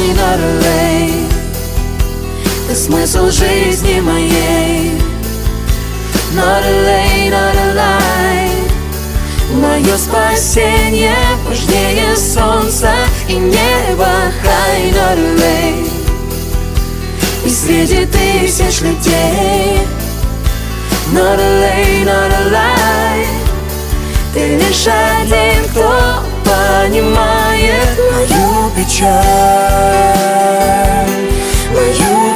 not a lie. Ты смысл жизни моей. Not a lie, not a lie. Мое спасение важнее солнца и неба. High, not a lie. И среди тысяч людей. Not a lie, not a lie. Ты лишь один, кто понимает мою печаль, мою